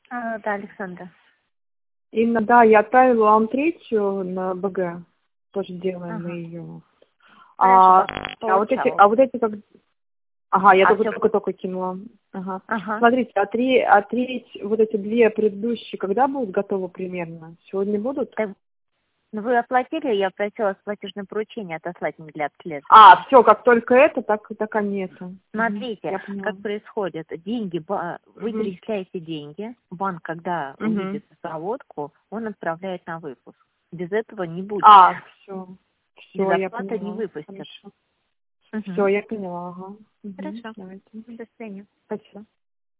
Да, Александра. Инна, да, я отправила вам третью на БГ. Тоже делаем мы ее. А вот эти как... Ага, я только кинула. Ага. Смотрите, треть, вот эти две предыдущие, когда будут готовы примерно? Сегодня будут? Ну, вы оплатили, я просила платежное поручение отослать мне для обследования. Все, как только это, так нет. Смотрите, как происходит. Деньги, вы перечисляете деньги, банк, когда увидит проводку, он отправляет на выпуск. Без этого не будет. Все, я поняла. Не выпустят. Все, я поняла, ага. Хорошо. Давайте. До свидания. Спасибо.